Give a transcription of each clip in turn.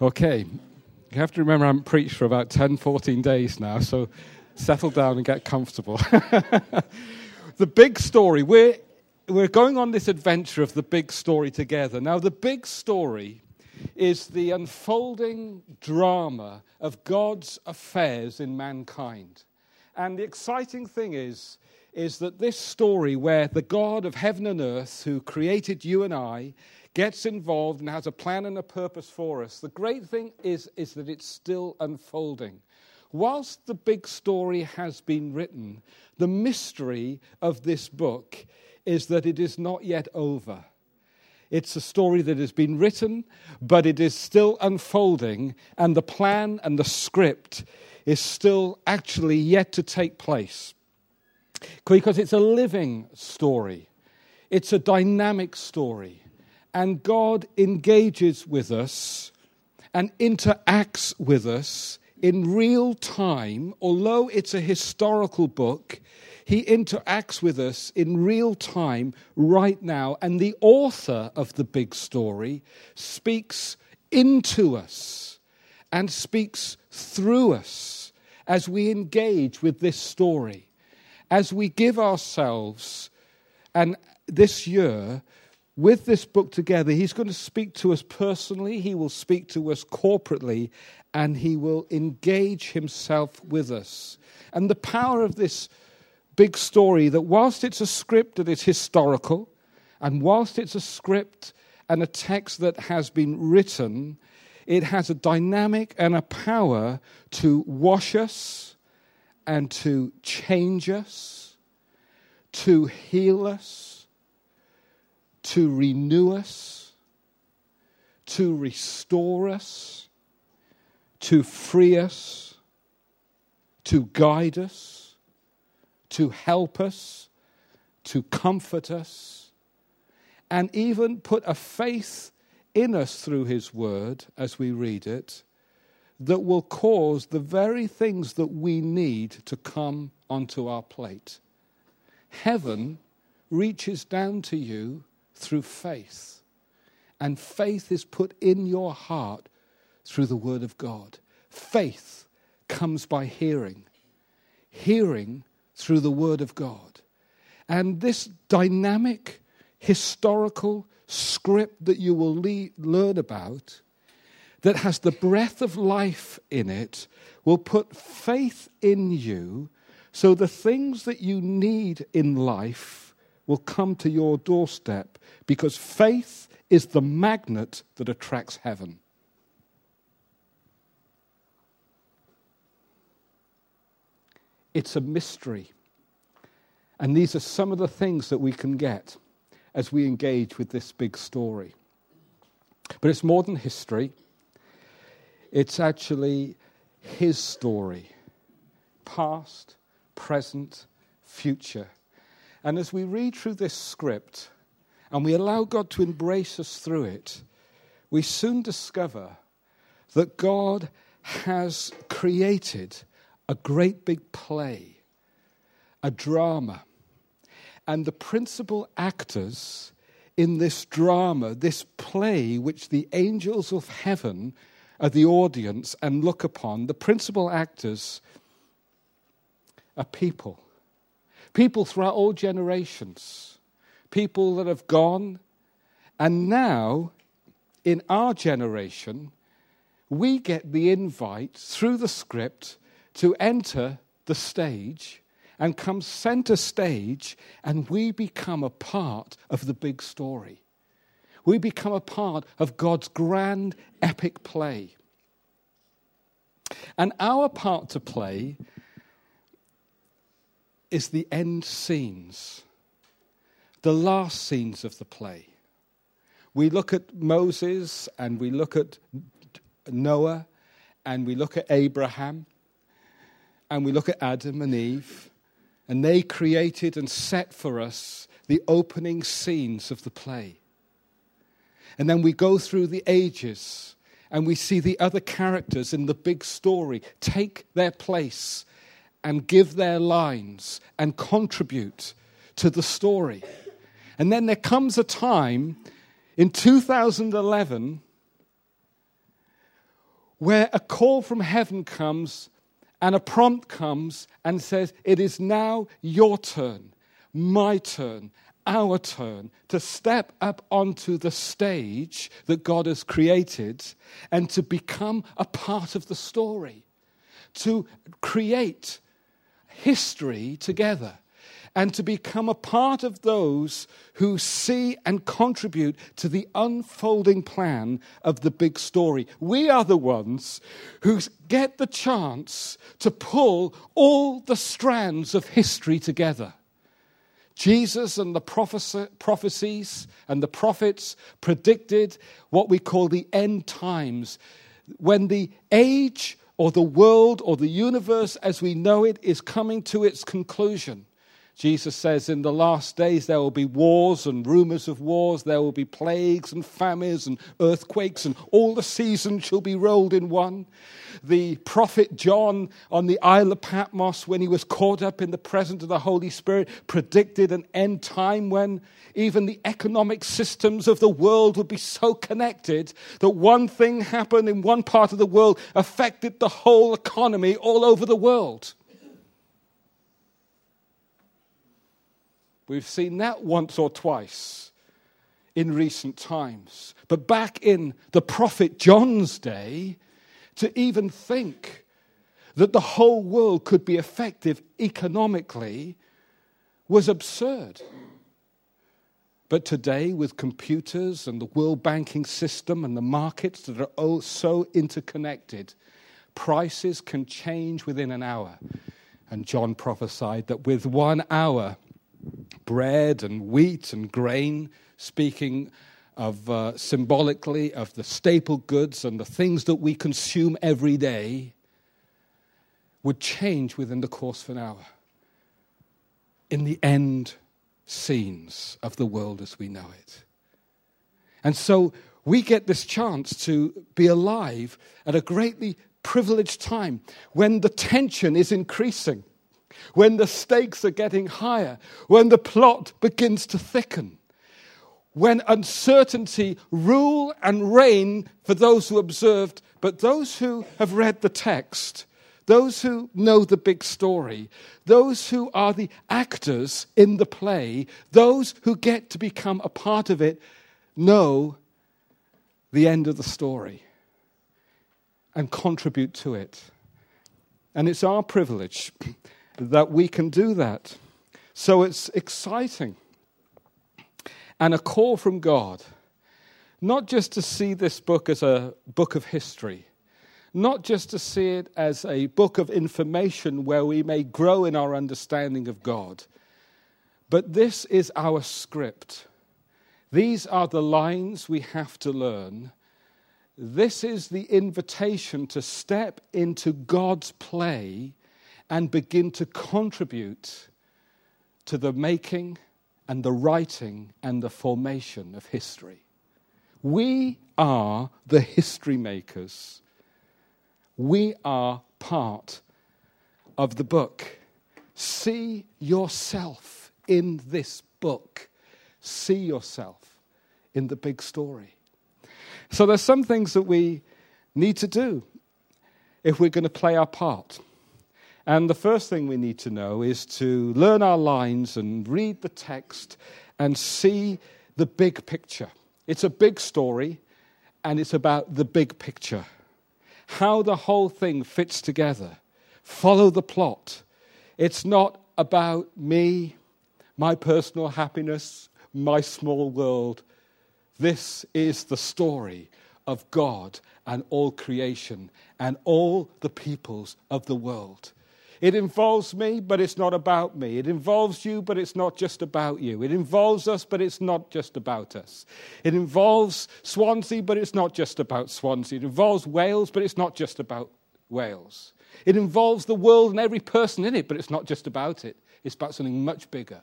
Okay, you have to remember I haven't preached for about 10, 14 days now, so settle down and get comfortable. The big story, we're going on this adventure of the big story together. Now, the big story is the unfolding drama of God's affairs in mankind. And the exciting thing is that this story where the God of heaven and earth, who created you and I, gets involved and has a plan and a purpose for us. The great thing is that it's still unfolding. Whilst the big story has been written, the mystery of this book is that it is not yet over. It's a story that has been written, but it is still unfolding, and the plan and the script is still actually yet to take place. Because it's a living story. It's a dynamic story. And God engages with us and interacts with us in real time. Although it's a historical book, he interacts with us in real time right now. And the author of the big story speaks into us and speaks through us as we engage with this story. As we give ourselves, and this year, with this book together, he's going to speak to us personally, he will speak to us corporately, and he will engage himself with us. And the power of this big story, that whilst it's a script that is historical, and whilst it's a script and a text that has been written, it has a dynamic and a power to wash us and to change us, to heal us, to renew us, to restore us, to free us, to guide us, to help us, to comfort us, and even put a faith in us through his word as we read it that will cause the very things that we need to come onto our plate. Heaven reaches down to you through faith. And faith is put in your heart through the word of God. Faith comes by hearing. Hearing through the word of God. And this dynamic, historical script that you will learn about, that has the breath of life in it, will put faith in you, so the things that you need in life will come to your doorstep, because faith is the magnet that attracts heaven. It's a mystery. And these are some of the things that we can get as we engage with this big story. But it's more than history. It's actually his story. Past, present, future. And as we read through this script and we allow God to embrace us through it, we soon discover that God has created a great big play, a drama. And the principal actors in this drama, this play which the angels of heaven are the audience and look upon, the principal actors are people. People throughout all generations. People that have gone. And now, in our generation, we get the invite through the script to enter the stage and come center stage, and we become a part of the big story. We become a part of God's grand epic play. And our part to play is the end scenes, the last scenes of the play. We look at Moses, and we look at Noah, and we look at Abraham, and we look at Adam and Eve, and they created and set for us the opening scenes of the play. And then we go through the ages, and we see the other characters in the big story take their place and give their lines and contribute to the story. And then there comes a time in 2011 where a call from heaven comes and a prompt comes and says, it is now your turn, my turn, our turn to step up onto the stage that God has created and to become a part of the story, to create history together, and to become a part of those who see and contribute to the unfolding plan of the big story. We are the ones who get the chance to pull all the strands of history together. Jesus and the prophecies and the prophets predicted what we call the end times, when the age or the world or the universe as we know it is coming to its conclusion. Jesus says in the last days there will be wars and rumors of wars, there will be plagues and famines and earthquakes, and all the seasons shall be rolled in one. The prophet John on the Isle of Patmos, when he was caught up in the presence of the Holy Spirit, predicted an end time when even the economic systems of the world would be so connected that one thing happened in one part of the world affected the whole economy all over the world. We've seen that once or twice in recent times. But back in the prophet John's day, to even think that the whole world could be effective economically was absurd. But today, with computers and the world banking system and the markets that are all so interconnected, prices can change within an hour. And John prophesied that with 1 hour, bread and wheat and grain, speaking of symbolically of the staple goods and the things that we consume every day, would change within the course of an hour in the end scenes of the world as we know it. And so we get this chance to be alive at a greatly privileged time when the tension is increasing, when the stakes are getting higher, when the plot begins to thicken, when uncertainty rule and reign for those who observed, but those who have read the text, those who know the big story, those who are the actors in the play, those who get to become a part of it, know the end of the story and contribute to it. And it's our privilege that we can do that. So it's exciting and a call from God, not just to see this book as a book of history, not just to see it as a book of information where we may grow in our understanding of God, but this is our script. These are the lines we have to learn. This is the invitation to step into God's play and begin to contribute to the making and the writing and the formation of history. We are the history makers. We are part of the book. See yourself in this book. See yourself in the big story. So there's some things that we need to do if we're going to play our part. And the first thing we need to know is to learn our lines and read the text and see the big picture. It's a big story, and it's about the big picture. How the whole thing fits together. Follow the plot. It's not about me, my personal happiness, my small world. This is the story of God and all creation and all the peoples of the world. It involves me, but it's not about me. It involves you, but it's not just about you. It involves us, but it's not just about us. It involves Swansea, but it's not just about Swansea. It involves Wales, but it's not just about Wales. It involves the world and every person in it, but it's not just about it. It's about something much bigger.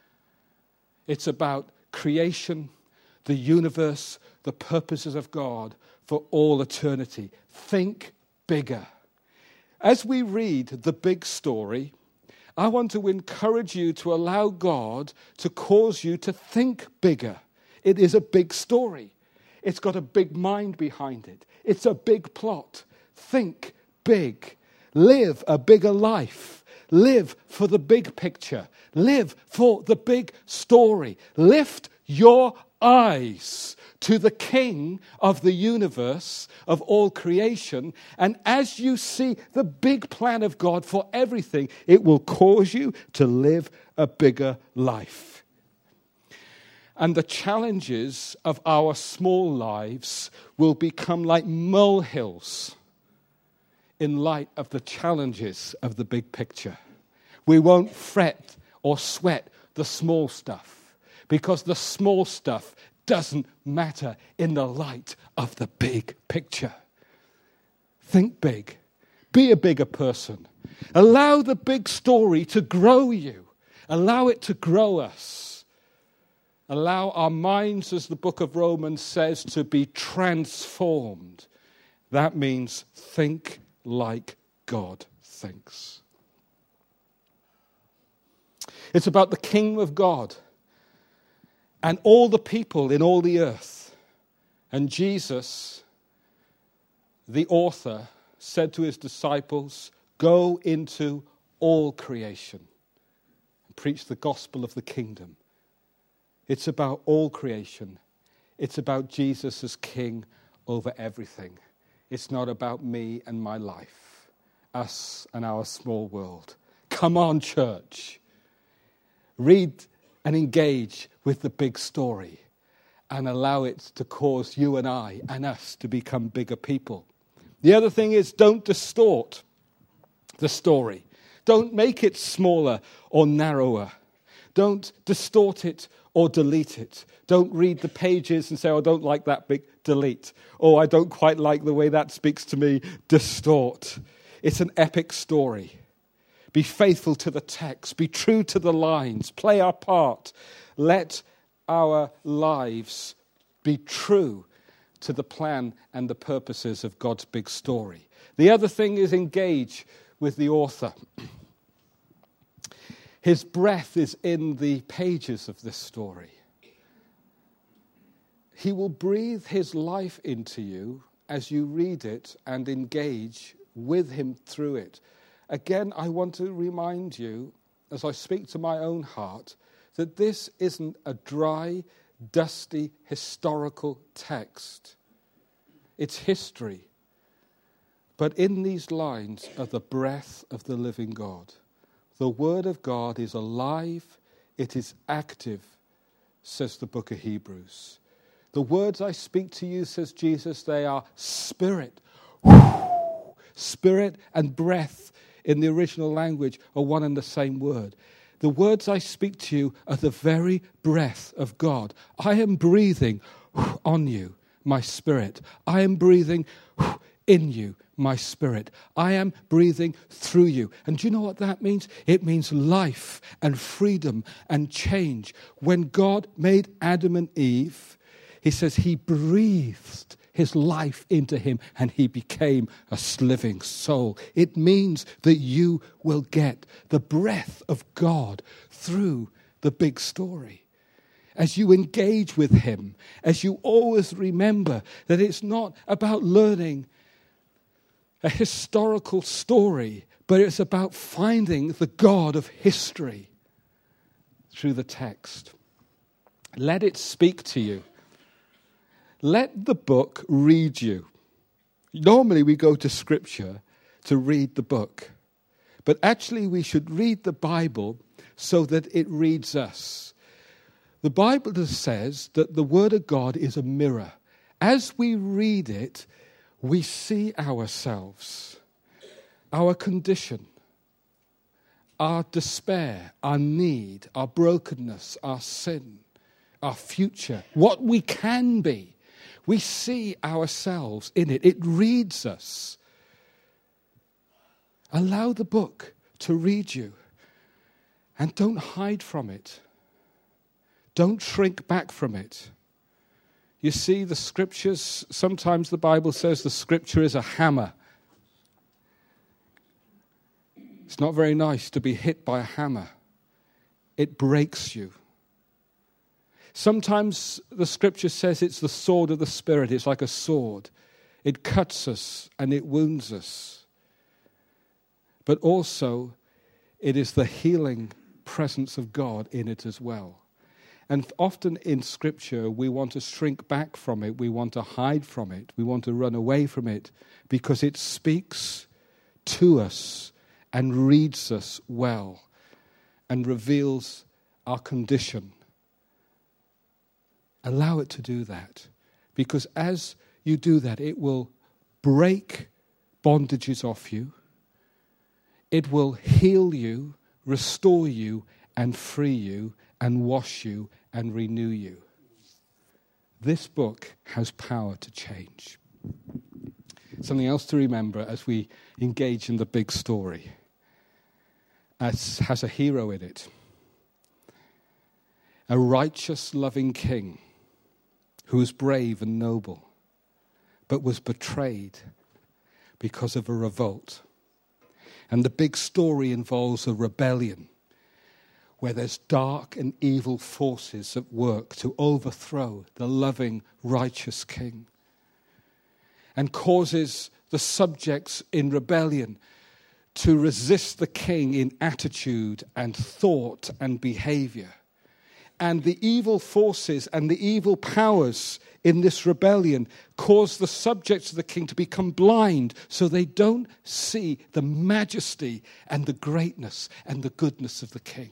It's about creation, the universe, the purposes of God for all eternity. Think bigger. As we read the big story, I want to encourage you to allow God to cause you to think bigger. It is a big story. It's got a big mind behind it. It's a big plot. Think big. Live a bigger life. Live for the big picture. Live for the big story. Lift your eyes to the King of the universe, of all creation, and as you see the big plan of God for everything, it will cause you to live a bigger life. And the challenges of our small lives will become like molehills in light of the challenges of the big picture. We won't fret or sweat the small stuff, because the small stuff doesn't matter in the light of the big picture. Think big. Be a bigger person. Allow the big story to grow you. Allow it to grow us. Allow our minds, as the book of Romans says, to be transformed. That means think like God thinks. It's about the kingdom of God and all the people in all the earth. And Jesus, the author, said to his disciples, go into all creation and preach the gospel of the kingdom. It's about all creation. It's about Jesus as king over everything. It's not about me and my life, us and our small world. Come on, church. Read and engage with the big story and allow it to cause you and I and us to become bigger people. The other thing is, don't distort the story. Don't make it smaller or narrower. Don't distort it or delete it. Don't read the pages and say, oh, I don't like that big, delete. Oh, I don't quite like the way that speaks to me, distort. It's an epic story. Be faithful to the text. Be true to the lines. Play our part. Let our lives be true to the plan and the purposes of God's big story. The other thing is engage with the author. His breath is in the pages of this story. He will breathe his life into you as you read it and engage with him through it. Again, I want to remind you, as I speak to my own heart, that this isn't a dry, dusty, historical text. It's history. But in these lines are the breath of the living God. The word of God is alive, it is active, says the book of Hebrews. The words I speak to you, says Jesus, they are spirit. Spirit and breath in the original language are one and the same word. The words I speak to you are the very breath of God. I am breathing on you, my spirit. I am breathing in you, my spirit. I am breathing through you. And do you know what that means? It means life and freedom and change. When God made Adam and Eve, he says he breathed his life into him and he became a living soul. It means that you will get the breath of God through the big story. As you engage with him, as you always remember that it's not about learning a historical story, but it's about finding the God of history through the text. Let it speak to you. Let the book read you. Normally we go to Scripture to read the book, but actually we should read the Bible so that it reads us. The Bible says that the Word of God is a mirror. As we read it, we see ourselves, our condition, our despair, our need, our brokenness, our sin, our future, what we can be. We see ourselves in it. It reads us. Allow the book to read you. And don't hide from it. Don't shrink back from it. You see, the Scriptures, sometimes the Bible says the Scripture is a hammer. It's not very nice to be hit by a hammer. It breaks you. Sometimes the Scripture says it's the sword of the Spirit. It's like a sword. It cuts us and it wounds us. But also, it is the healing presence of God in it as well. And often in Scripture, we want to shrink back from it. We want to hide from it. We want to run away from it because it speaks to us and reads us well and reveals our condition. Allow it to do that, because as you do that, it will break bondages off you. It will heal you, restore you, and free you, and wash you, and renew you. This book has power to change. Something else to remember as we engage in the big story. It has a hero in it. A righteous, loving king who was brave and noble, but was betrayed because of a revolt. And the big story involves a rebellion where there's dark and evil forces at work to overthrow the loving, righteous king, and causes the subjects in rebellion to resist the king in attitude and thought and behavior. And the evil forces and the evil powers in this rebellion cause the subjects of the king to become blind so they don't see the majesty and the greatness and the goodness of the king.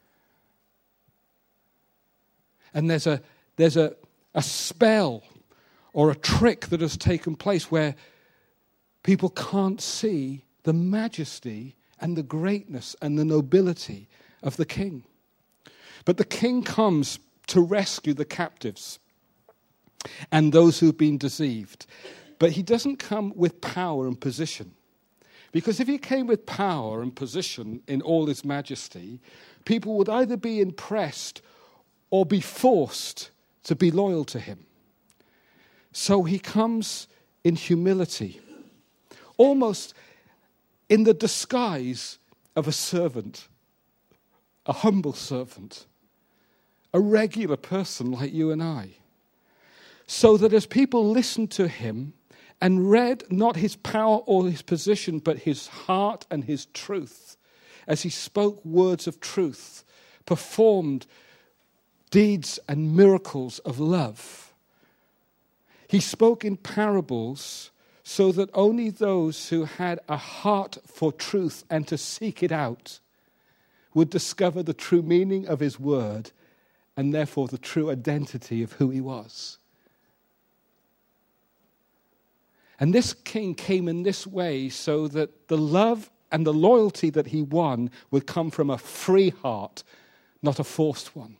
And there's a spell or a trick that has taken place where people can't see the majesty and the greatness and the nobility of the king. But the king comes to rescue the captives and those who've been deceived. But he doesn't come with power and position. Because if he came with power and position in all his majesty, people would either be impressed or be forced to be loyal to him. So he comes in humility, almost in the disguise of a servant, a humble servant, a regular person like you and I. So that as people listened to him and read not his power or his position, but his heart and his truth, as he spoke words of truth, performed deeds and miracles of love. He spoke in parables so that only those who had a heart for truth and to seek it out would discover the true meaning of his word and therefore the true identity of who he was. And this king came in this way so that the love and the loyalty that he won would come from a free heart, not a forced one.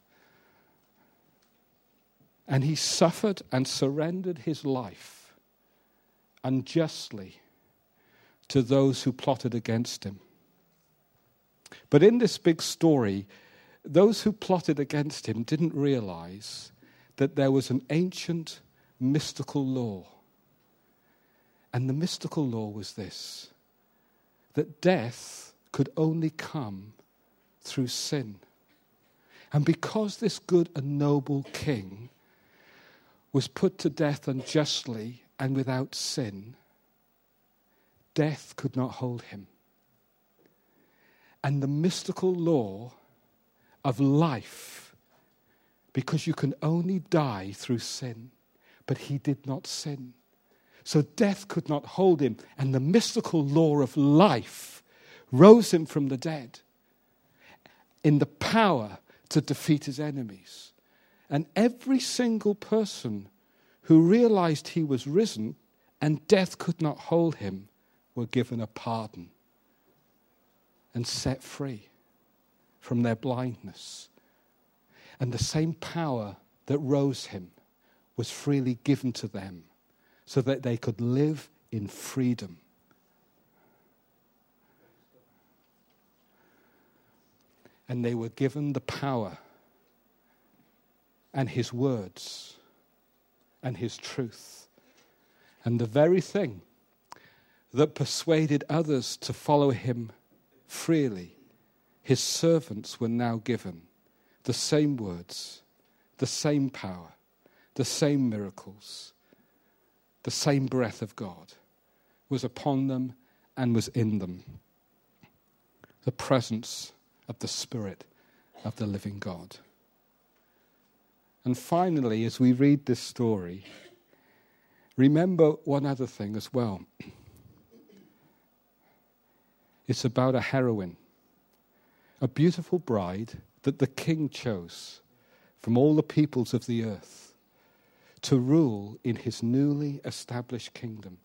And he suffered and surrendered his life unjustly to those who plotted against him. But in this big story, those who plotted against him didn't realize that there was an ancient mystical law. And the mystical law was this, that death could only come through sin. And because this good and noble king was put to death unjustly and without sin, death could not hold him. And the mystical law of life, because you can only die through sin, but he did not sin. So death could not hold him, and the mystical law of life rose him from the dead in the power to defeat his enemies. And every single person who realized he was risen and death could not hold him were given a pardon and set free from their blindness. And the same power that rose him was freely given to them so that they could live in freedom. And they were given the power and his words and his truth. And the very thing that persuaded others to follow him freely, his servants were now given the same words, the same power, the same miracles, the same breath of God was upon them and was in them. The presence of the Spirit of the living God. And finally, as we read this story, remember one other thing as well. It's about a heroine, a beautiful bride that the king chose from all the peoples of the earth to rule in his newly established kingdom.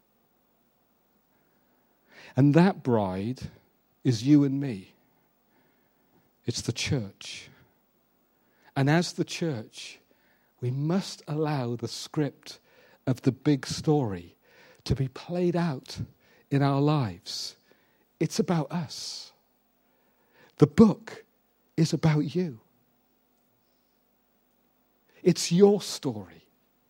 And that bride is you and me. It's the church. And as the church, we must allow the script of the big story to be played out in our lives. It's about us. The book is about you. It's your story.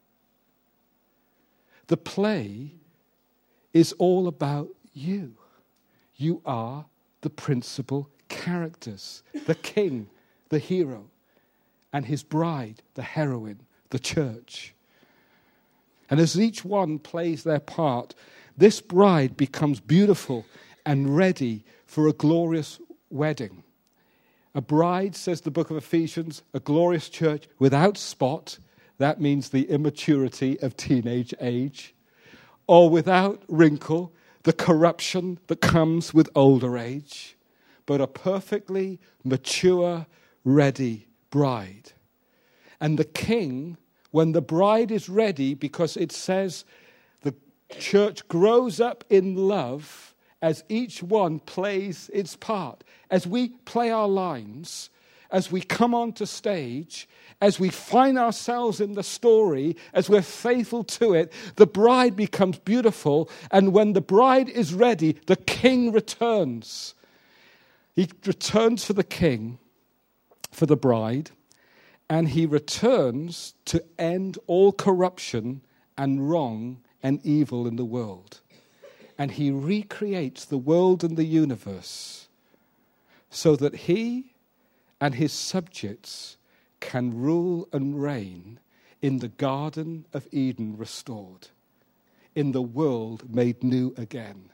The play is all about you. You are the principal characters, the king, the hero, and his bride, the heroine, the church. And as each one plays their part, this bride becomes beautiful and ready for a glorious wedding. A bride, says the book of Ephesians, a glorious church without spot. That means the immaturity of teenage age. Or without wrinkle, the corruption that comes with older age. But a perfectly mature, ready bride. And the king, when the bride is ready, because it says the church grows up in love as each one plays its part. As we play our lines, as we come onto stage, as we find ourselves in the story, as we're faithful to it, the bride becomes beautiful. And when the bride is ready, the king returns. He returns for the king, for the bride, and he returns to end all corruption and wrong and evil in the world. And he recreates the world and the universe so that he and his subjects can rule and reign in the Garden of Eden restored, in the world made new again.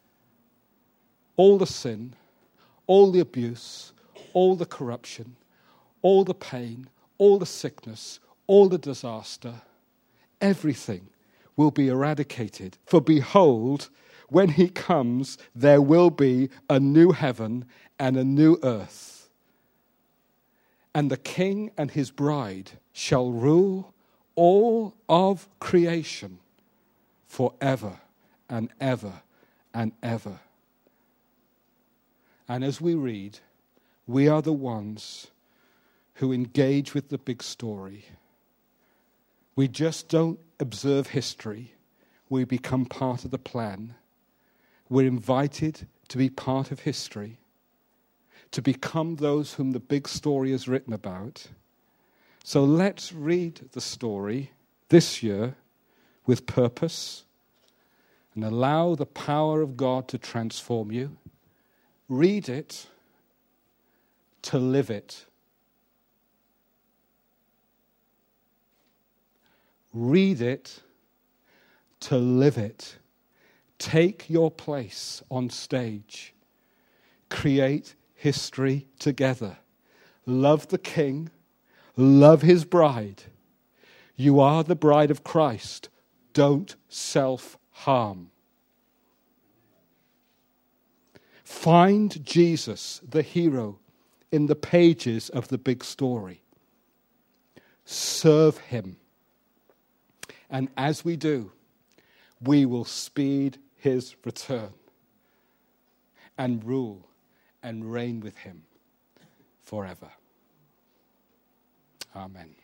All the sin, all the abuse, all the corruption, all the pain, all the sickness, all the disaster, everything will be eradicated. For behold, when he comes, there will be a new heaven and a new earth. And the king and his bride shall rule all of creation forever and ever and ever. And as we read, we are the ones who engage with the big story. We just don't observe history. We become part of the plan. We're invited to be part of history, to become those whom the big story is written about. So let's read the story this year with purpose and allow the power of God to transform you. Read it to live it. Read it to live it. Take your place on stage. Create history together. Love the king. Love his bride. You are the bride of Christ. Don't self-harm. Find Jesus, the hero, in the pages of the big story. Serve him. And as we do, we will speed his return and rule and reign with him forever. Amen.